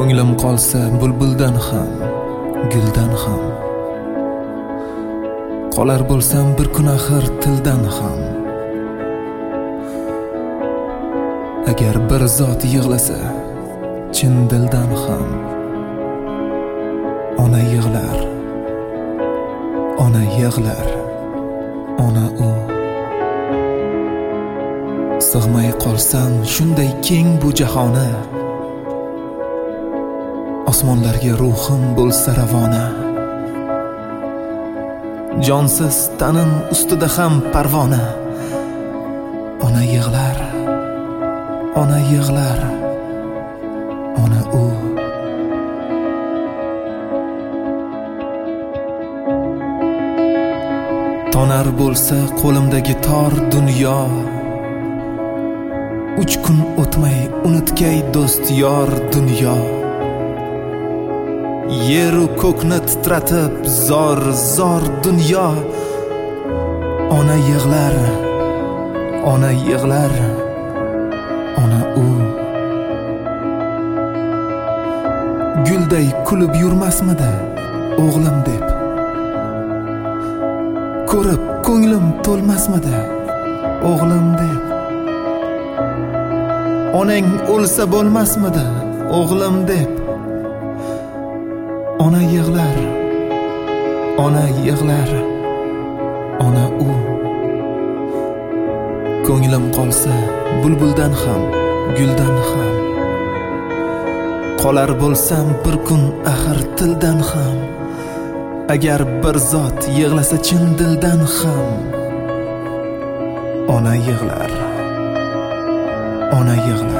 Ko'nglim qolsa bulbuldan ham, guldan ham. Qolar bo'lsam bir kun axir tildan ham. Agar bir zot yig'lasa chin dildan ham. Ona yig'lar, ona yig'lar, ona u. Sig'may qolsam shunday keng bu jahona, osmonlarga ruhim bo'lsa ravona. Jonsiz tanim ustida ham parvona. Ona yig'lar, ona yig'lar, ona u. Tonar bo'lsa qo'limdagi tor dunyo, 3 kun o'tmay unutgay do'st yor dunyo. Yeru ko'kni titratib zor zor dunyo. Ona yig'lar, ona yig'lar, ona u. Gulday kulib yurmasmidi o'g'lim deb? Ko'rib ko'nglim to'lmasmidi o'g'lim deb? Onang o'lsa bo'lmasmidi o'g'lim deb? Ona yig'lar, ona yig'lar, ona u. Ko'nglim qolsa bulbuldan ham, guldan ham. Qolar bo'lsam bir kun axir tildan ham. Agar bir zot yig'lasa chin dildan ham. Ona yig'lar, ona yig'lar.